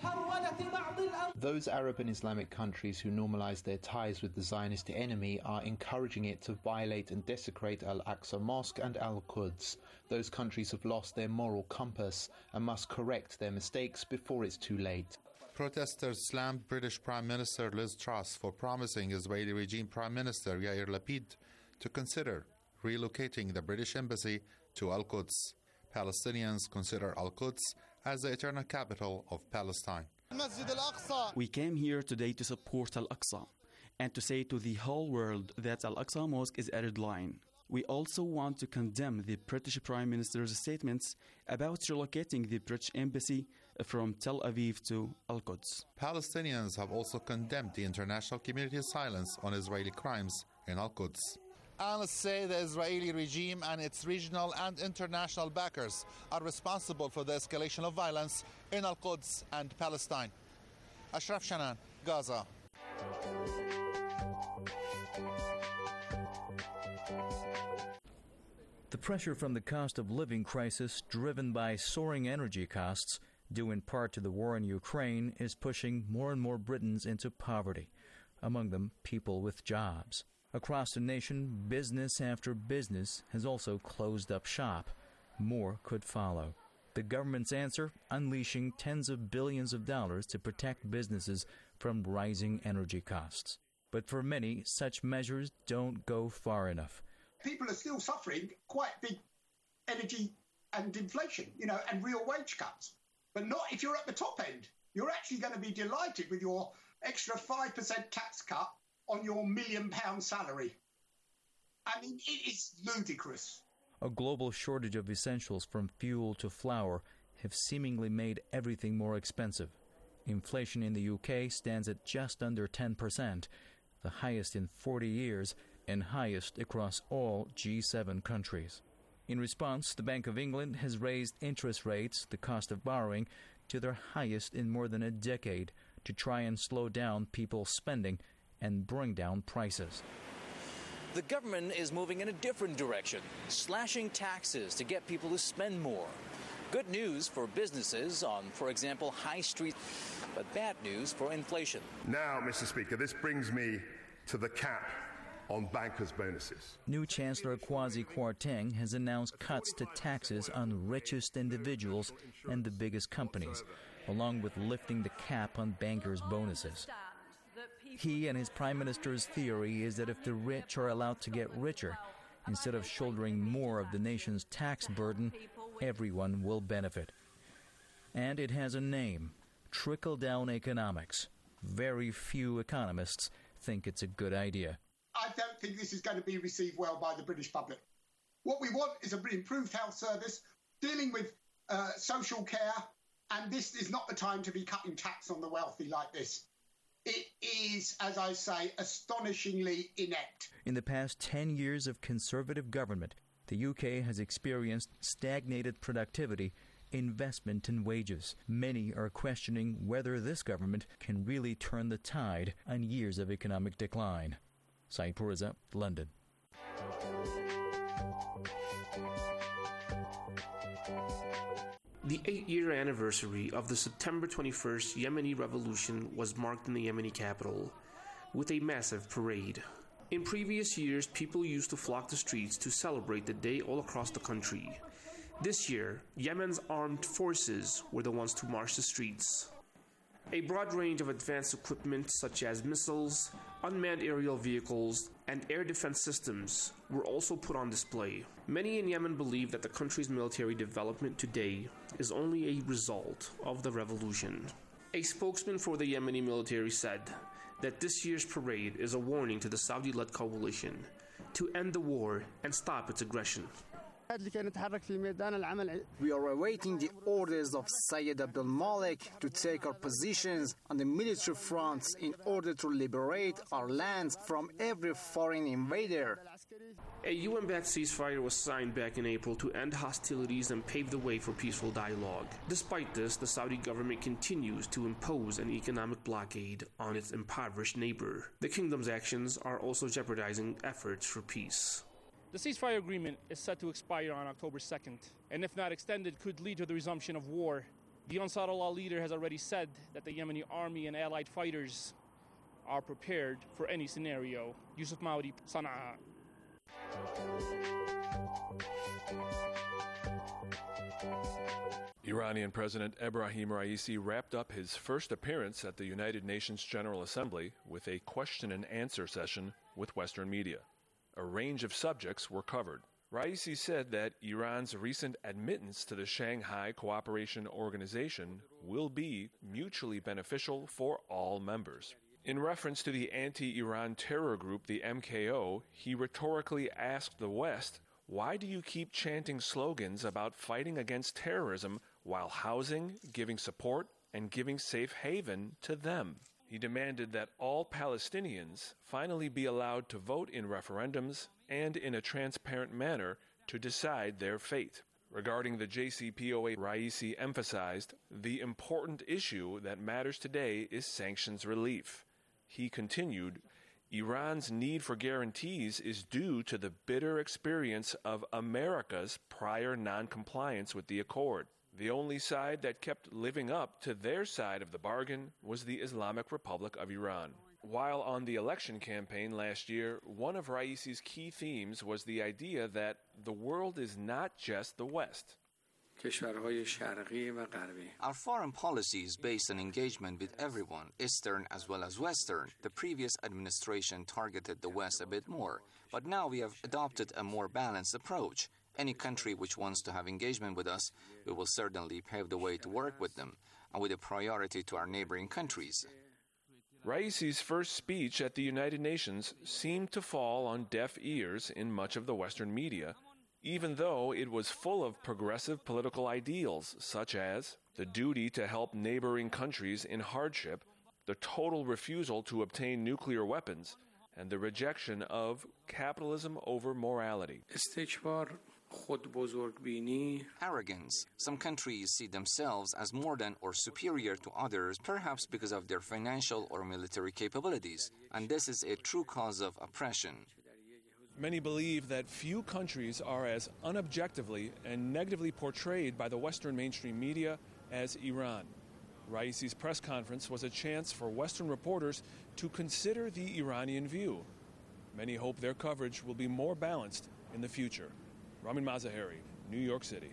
Those Arab and Islamic countries who normalize their ties with the Zionist enemy are encouraging it to violate and desecrate Al-Aqsa Mosque and Al-Quds. Those countries have lost their moral compass and must correct their mistakes before it's too late. Protesters slammed British Prime Minister Liz Truss for promising Israeli regime Prime Minister Yair Lapid to consider relocating the British embassy to Al-Quds. Palestinians consider Al-Quds as the eternal capital of Palestine. We came here today to support Al-Aqsa and to say to the whole world that Al-Aqsa Mosque is a red line. We also want to condemn the British Prime Minister's statements about relocating the British embassy from Tel Aviv to Al-Quds. Palestinians have also condemned the international community's silence on Israeli crimes in Al-Quds. Analysts say the Israeli regime and its regional and international backers are responsible for the escalation of violence in Al-Quds and Palestine. Ashraf Shanan, Gaza. The pressure from the cost of living crisis driven by soaring energy costs, due in part to the war in Ukraine, is pushing more and more Britons into poverty, among them people with jobs. Across the nation, business after business has also closed up shop. More could follow. The government's answer, unleashing tens of billions of dollars to protect businesses from rising energy costs. But for many, such measures don't go far enough. People are still suffering quite big energy and inflation, you know, and real wage cuts. But not if you're at the top end. You're actually going to be delighted with your extra five percent tax cut on your million pound salary. I mean, it is ludicrous. A global shortage of essentials from fuel to flour have seemingly made everything more expensive. Inflation in the U K stands at just under ten percent, the highest in forty years and highest across all G seven countries. In response, the Bank of England has raised interest rates, the cost of borrowing, to their highest in more than a decade to try and slow down people's spending and bring down prices. The government is moving in a different direction, slashing taxes to get people to spend more. Good news for businesses on, for example, high street, but bad news for inflation. Now, Mister Speaker, this brings me to the cap on bankers' bonuses. New Chancellor Kwasi Kwarteng has announced cuts to taxes on richest individuals and the biggest companies, along with lifting the cap on bankers' bonuses. He and his prime minister's theory is that if the rich are allowed to get richer, instead of shouldering more of the nation's tax burden, everyone will benefit. And it has a name, trickle-down economics. Very few economists think it's a good idea. I don't think this is going to be received well by the British public. What we want is an improved health service, dealing with uh, social care, and this is not the time to be cutting tax on the wealthy like this. It is, as I say, astonishingly inept. In the past ten years of Conservative government, the U K has experienced stagnated productivity, investment and wages. Many are questioning whether this government can really turn the tide on years of economic decline. Saeed Pourreza, London. The eight-year anniversary of the September twenty-first Yemeni revolution was marked in the Yemeni capital with a massive parade. In previous years, people used to flock the streets to celebrate the day all across the country. This year, Yemen's armed forces were the ones to march the streets. A broad range of advanced equipment such as missiles, unmanned aerial vehicles, and air defense systems were also put on display. Many in Yemen believe that the country's military development today is only a result of the revolution. A spokesman for the Yemeni military said that this year's parade is a warning to the Saudi-led coalition to end the war and stop its aggression. We are awaiting the orders of Sayyid Abdul Malik to take our positions on the military fronts in order to liberate our lands from every foreign invader. A U N-backed ceasefire was signed back in April to end hostilities and pave the way for peaceful dialogue. Despite this, the Saudi government continues to impose an economic blockade on its impoverished neighbor. The kingdom's actions are also jeopardizing efforts for peace. The ceasefire agreement is set to expire on October second, and if not extended, could lead to the resumption of war. The Ansar Allah leader has already said that the Yemeni army and allied fighters are prepared for any scenario. Yusuf Maudi, Sana'a. Iranian President Ebrahim Raisi wrapped up his first appearance at the United Nations General Assembly with a question and answer session with Western media. A range of subjects were covered. Raisi said that Iran's recent admittance to the Shanghai Cooperation Organization will be mutually beneficial for all members. In reference to the anti-Iran terror group, the M K O, he rhetorically asked the West, "Why do you keep chanting slogans about fighting against terrorism while housing, giving support, and giving safe haven to them?" He demanded that all Palestinians finally be allowed to vote in referendums and in a transparent manner to decide their fate. Regarding the J C P O A, Raisi emphasized, the important issue that matters today is sanctions relief. He continued, Iran's need for guarantees is due to the bitter experience of America's prior non-compliance with the accord. The only side that kept living up to their side of the bargain was the Islamic Republic of Iran. While on the election campaign last year, one of Raisi's key themes was the idea that the world is not just the West. Our foreign policy is based on engagement with everyone, Eastern as well as Western. The previous administration targeted the West a bit more, but now we have adopted a more balanced approach. Any country which wants to have engagement with us, we will certainly pave the way to work with them, and with a priority to our neighboring countries. Raisi's first speech at the United Nations seemed to fall on deaf ears in much of the Western media, even though it was full of progressive political ideals, such as the duty to help neighboring countries in hardship, the total refusal to obtain nuclear weapons, and the rejection of capitalism over morality. Arrogance. Some countries see themselves as more than or superior to others, perhaps because of their financial or military capabilities, and this is a true cause of oppression. Many believe that few countries are as unobjectively and negatively portrayed by the Western mainstream media as Iran. Raisi's press conference was a chance for Western reporters to consider the Iranian view. Many hope their coverage will be more balanced in the future. Ramin Mazaheri, New York City.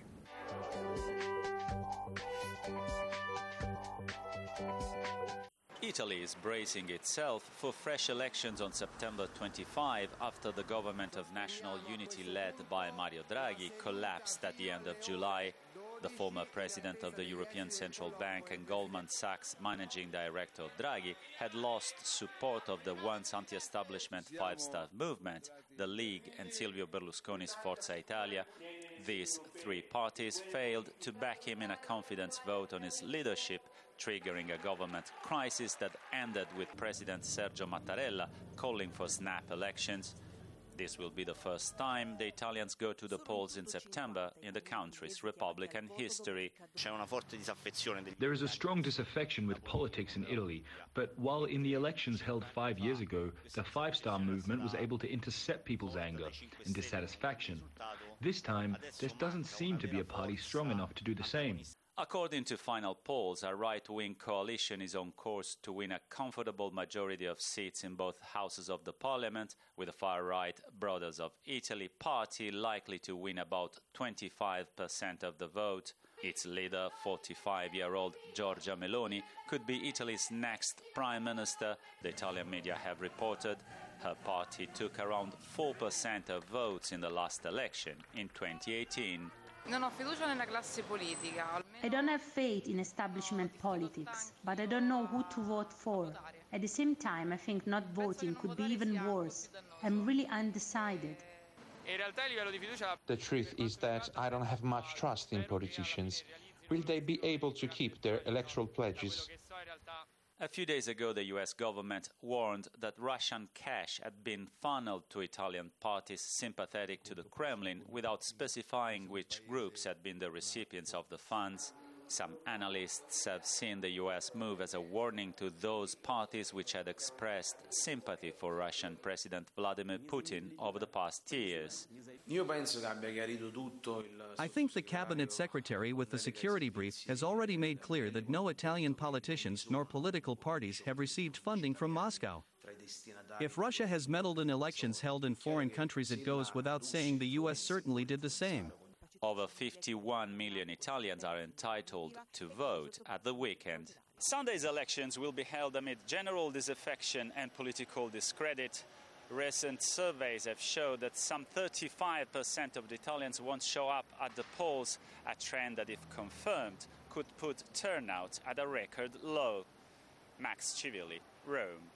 Italy is bracing itself for fresh elections on September twenty-fifth after the government of national unity led by Mario Draghi collapsed at the end of July. The former president of the European Central Bank and Goldman Sachs managing director Draghi had lost support of the once anti-establishment Five Star Movement, the League and Silvio Berlusconi's Forza Italia. These three parties failed to back him in a confidence vote on his leadership, triggering a government crisis that ended with President Sergio Mattarella calling for snap elections. This will be the first time the Italians go to the polls in September in the country's Republican history. There is a strong disaffection with politics in Italy, but while in the elections held five years ago, the Five Star Movement was able to intercept people's anger and dissatisfaction, this time there doesn't seem to be a party strong enough to do the same. According to final polls, a right-wing coalition is on course to win a comfortable majority of seats in both houses of the parliament, with the far-right Brothers of Italy party likely to win about twenty-five percent of the vote. Its leader, forty-five-year-old Giorgia Meloni, could be Italy's next prime minister, the Italian media have reported. Her party took around four percent of votes in the last election in twenty eighteen. I don't have faith in establishment politics, but I don't know who to vote for. At the same time, I think not voting could be even worse. I'm really undecided. The truth is that I don't have much trust in politicians. Will they be able to keep their electoral pledges? A few days ago, the U S government warned that Russian cash had been funneled to Italian parties sympathetic to the Kremlin without specifying which groups had been the recipients of the funds. Some analysts have seen the U S move as a warning to those parties which had expressed sympathy for Russian President Vladimir Putin over the past years. I think the cabinet secretary with the security brief has already made clear that no Italian politicians nor political parties have received funding from Moscow. If Russia has meddled in elections held in foreign countries, it goes without saying the U S certainly did the same. Over fifty-one million Italians are entitled to vote at the weekend. Sunday's elections will be held amid general disaffection and political discredit. Recent surveys have shown that some thirty-five percent of the Italians won't show up at the polls, a trend that, if confirmed, could put turnout at a record low. Max Civilli, Rome.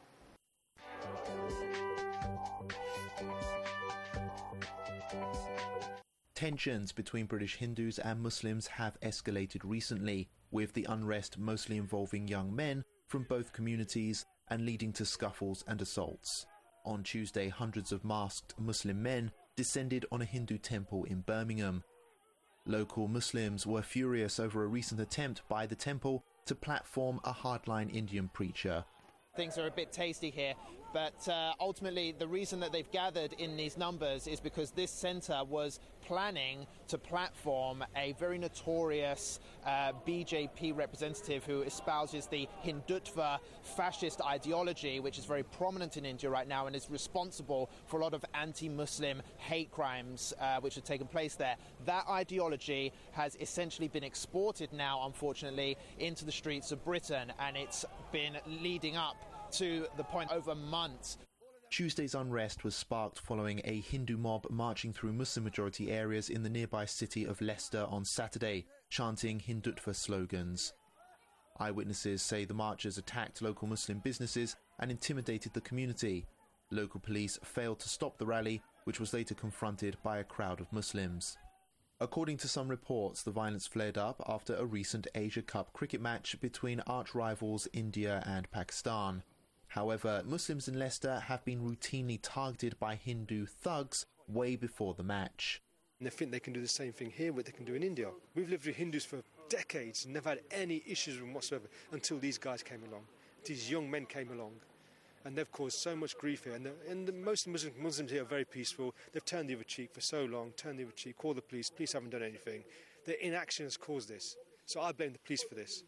Tensions between British Hindus and Muslims have escalated recently, with the unrest mostly involving young men from both communities and leading to scuffles and assaults. On Tuesday, hundreds of masked Muslim men descended on a Hindu temple in Birmingham. Local Muslims were furious over a recent attempt by the temple to platform a hardline Indian preacher. Things are a bit tasty here, but uh, ultimately the reason that they've gathered in these numbers is because this centre was planning to platform a very notorious uh, B J P representative who espouses the Hindutva fascist ideology, which is very prominent in India right now and is responsible for a lot of anti-Muslim hate crimes uh, which have taken place there. That ideology has essentially been exported now, unfortunately, into the streets of Britain, and it's been leading up to the point over months. Tuesday's unrest was sparked following a Hindu mob marching through Muslim-majority areas in the nearby city of Leicester on Saturday, chanting Hindutva slogans. Eyewitnesses say the marchers attacked local Muslim businesses and intimidated the community. Local police failed to stop the rally, which was later confronted by a crowd of Muslims. According to some reports, the violence flared up after a recent Asia Cup cricket match between arch-rivals India and Pakistan. However, Muslims in Leicester have been routinely targeted by Hindu thugs way before the match. And they think they can do the same thing here, what they can do in India. We've lived with Hindus for decades and never had any issues with them whatsoever until these guys came along. These young men came along. And they've caused so much grief here. And, the, and the, most Muslim, Muslims here are very peaceful. They've turned the other cheek for so long, turned the other cheek, called the police. Police haven't done anything. Their inaction has caused this. So I blame the police for this.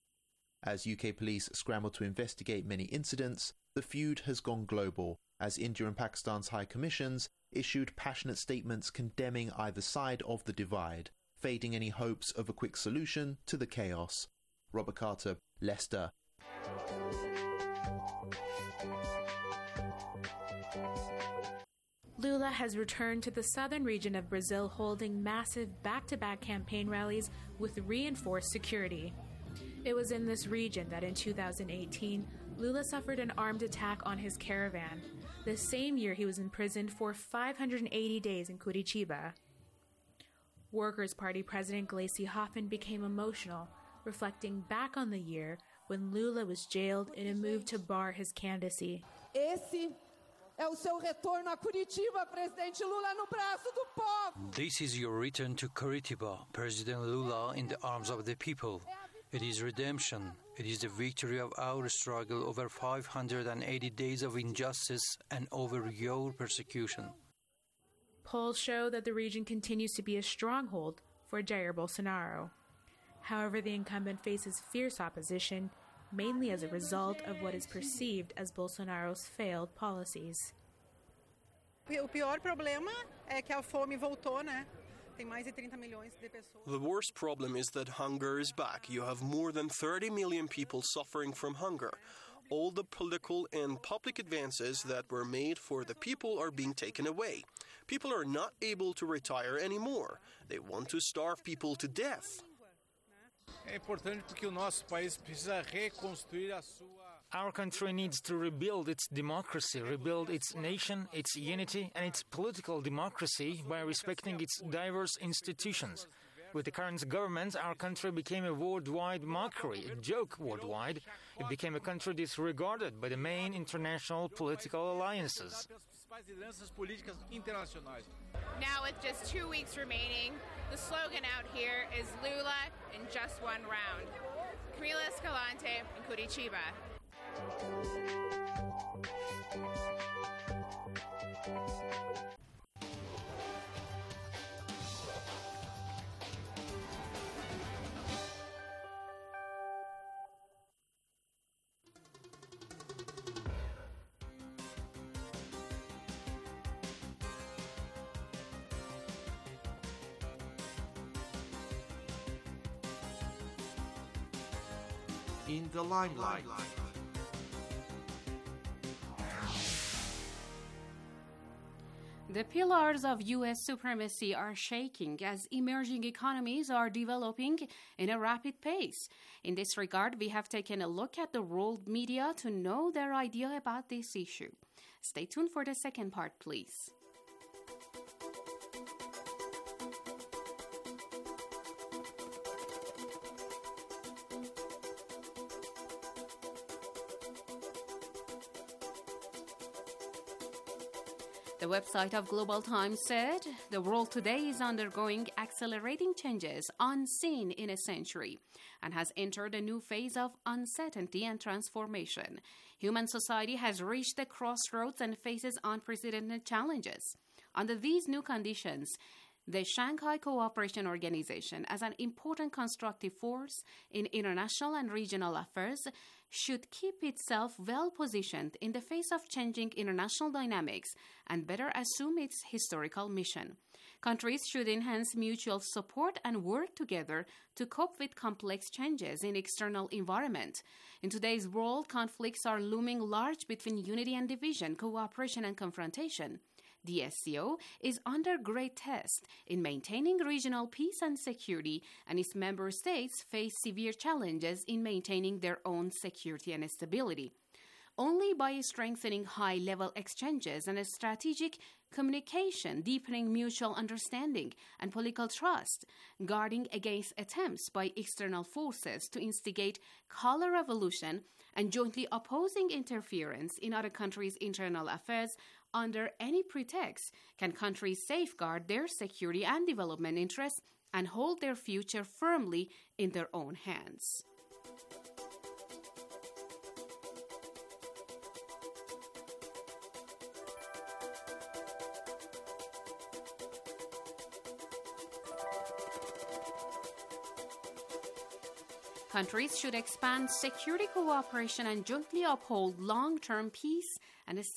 As U K police scramble to investigate many incidents, the feud has gone global, as India and Pakistan's high commissions issued passionate statements condemning either side of the divide, fading any hopes of a quick solution to the chaos. Robert Carter, Leicester. Lula has returned to the southern region of Brazil holding massive back-to-back campaign rallies with reinforced security. It was in this region that in two thousand eighteen, Lula suffered an armed attack on his caravan. The same year he was imprisoned for five hundred eighty days in Curitiba. Workers' Party President Gleisi Hoffmann became emotional, reflecting back on the year when Lula was jailed in a move to bar his candidacy. Esse é o seu retorno a Curitiba, Presidente Lula, no braço do povo. This is your return to Curitiba, President Lula, in the arms of the people. It is redemption. It is the victory of our struggle over five hundred eighty days of injustice and over your persecution. Polls show that the region continues to be a stronghold for Jair Bolsonaro. However, the incumbent faces fierce opposition, mainly as a result of what is perceived as Bolsonaro's failed policies. O pior problema é que a fome voltou, né? Tem mais de trinta milhões de pessoas. The worst problem is that hunger is back. You have more than thirty million people suffering from hunger. All the political and public advances that were made for the people are being taken away. People are not able to retire anymore. They want to starve people to death. É importante porque o nosso país precisa reconstruir a sua. Our country needs to rebuild its democracy, rebuild its nation, its unity, and its political democracy by respecting its diverse institutions. With the current government, our country became a worldwide mockery, a joke worldwide. It became a country disregarded by the main international political alliances. Now, with just two weeks remaining, the slogan out here is Lula in just one round. Camila Escalante in Curitiba. In the limelight. The pillars of U S supremacy are shaking as emerging economies are developing in a rapid pace. In this regard, we have taken a look at the world media to know their idea about this issue. Stay tuned for the second part, please. The website of Global Times said, the world today is undergoing accelerating changes unseen in a century and has entered a new phase of uncertainty and transformation. Human society has reached the crossroads and faces unprecedented challenges. Under these new conditions, the Shanghai Cooperation Organization, as an important constructive force in international and regional affairs, should keep itself well positioned in the face of changing international dynamics and better assume its historical mission. Countries should enhance mutual support and work together to cope with complex changes in external environment. In today's world, conflicts are looming large between unity and division, cooperation and confrontation. The S C O is under great test in maintaining regional peace and security, and its member states face severe challenges in maintaining their own security and stability. Only by strengthening high-level exchanges and a strategic communication, deepening mutual understanding and political trust, guarding against attempts by external forces to instigate color revolution, and jointly opposing interference in other countries' internal affairs under any pretext, can countries safeguard their security and development interests and hold their future firmly in their own hands. Countries should expand security cooperation and jointly uphold long-term peace and